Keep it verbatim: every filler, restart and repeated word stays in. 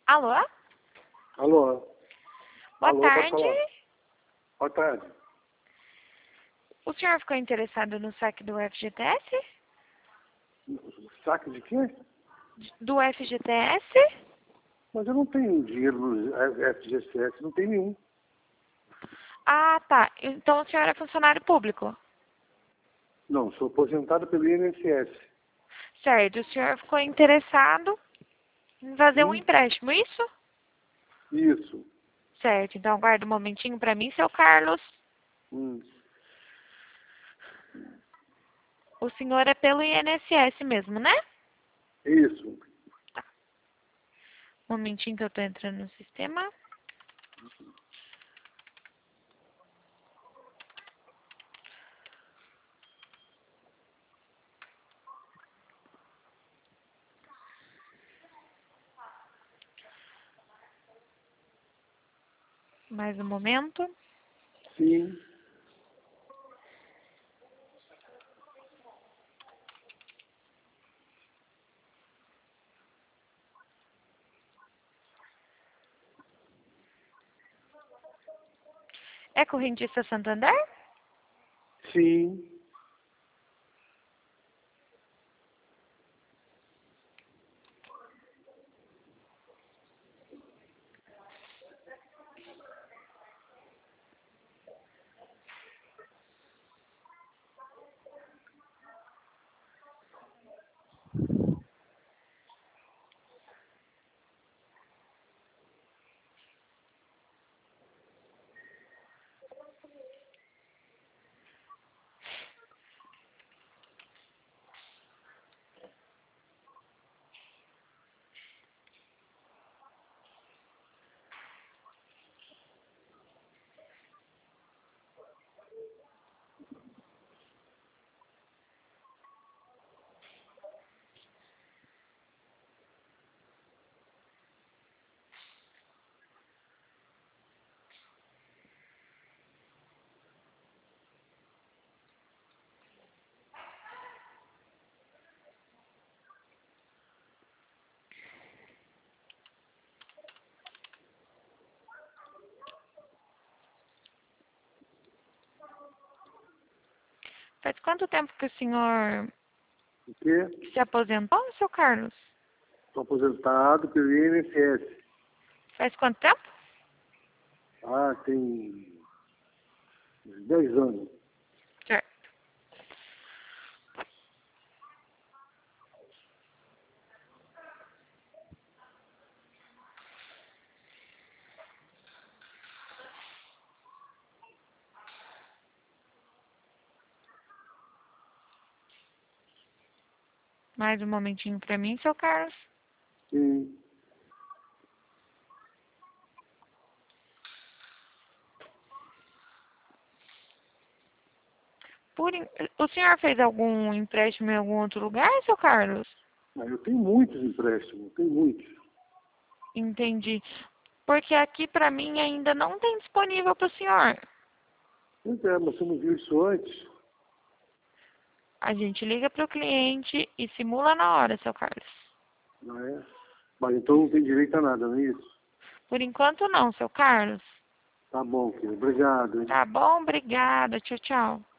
Alô? Alô? Boa Alô, pode tarde. falar. Boa tarde. O senhor ficou interessado no saque do F G T S? Saque de quê? Do F G T S? Mas eu não tenho dinheiro no F G C S, não tem nenhum. Ah, tá. Então o senhor é funcionário público? Não, sou aposentado pelo I N S S. Certo. O senhor ficou interessado em fazer um Hum? empréstimo, isso? Isso. Certo. Então aguarda um momentinho para mim, seu Carlos. Hum. O senhor é pelo I N S S mesmo, né? Isso. Um momentinho que eu tô entrando no sistema. Mais um momento. Sim. É correntista Santander? Sim. Faz quanto tempo que o senhor O quê? se aposentou, seu Carlos? Sou aposentado pelo I N S S. Faz quanto tempo? Ah, tem dez anos. Certo. Mais um momentinho para mim, seu Carlos. Sim. Por in- O senhor fez algum empréstimo em algum outro lugar, seu Carlos? Ah, eu tenho muitos empréstimos, tenho muitos. Entendi. Porque aqui para mim ainda não tem disponível para o senhor. Pois é, mas você não viu isso antes? A gente liga para o cliente e simula na hora, seu Carlos. Não é? Mas então não tem direito a nada, não é isso? Por enquanto não, seu Carlos. Tá bom, filho. Obrigado, hein? Tá bom, obrigada. Tchau, tchau.